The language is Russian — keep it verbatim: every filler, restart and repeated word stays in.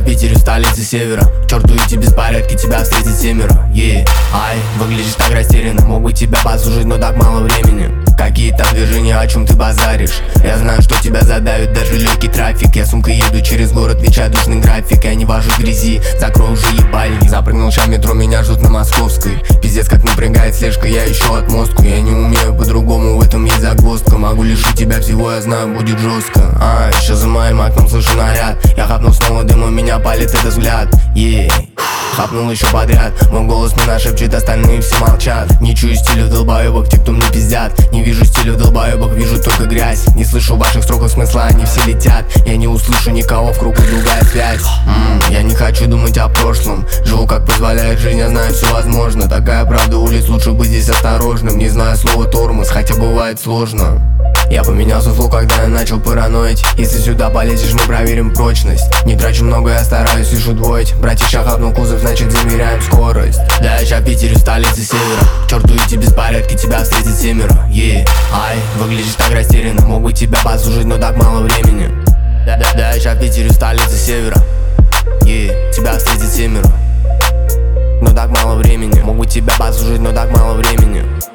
Питере, столице севера. К черту эти беспорядки, тебя встретит семеро. Yeah. Ай, выглядишь так растерянно. Мог бы тебя послушать, но так мало времени. Какие там движения, о чем ты базаришь? Я знаю, что тебя задавит даже легкий трафик. Я сумкой еду через город, вечай душный график. Я не вожу в грязи, закрой уже ебальник. Запрыгнул ща метро, меня ждут на Московской. Пиздец, как напрягает слежка, я еще отмостку. Я не умею по-другому, в этом есть загвоздка. Могу лишить тебя всего, я знаю, будет жестко. А, еще за моим окном слышу наряд. Я хапнул снова дым, у меня палит этот взгляд. Yeah. Хапнул еще подряд. Мой голос мне нашепчет, остальные все молчат. Не чую стилю долбоебок, те, кто мне пиздят. Не вижу стилю долбоебок, вижу только грязь. Не слышу ваших строках смысла, они все летят. Я не услышу никого, в кругу другая связь. М-м, Я не хочу думать о прошлом. Живу как позволяет жизнь, я знаю, все возможно. Такая правда улиц, лучше быть здесь осторожным. Не знаю слова тормоз, хотя бывает сложно. Я поменялся зло, когда я начал параноить. Если сюда полезешь, мы проверим прочность. Не трачу много, я стараюсь лишь удвоить. Братиша хапнул кузов, значит замеряем скорость. Да, я ща в Питере, столице севера. К черту эти беспорядки, тебя встретит семеро. Yeah. Ай, выглядишь так растерянно. Мог бы тебя послушать, но так мало времени. Да, да, да, я ща в Питере, столице севера. Yeah. Тебя встретит семеро. Но так мало времени. Мог бы тебя послушать, но так мало времени.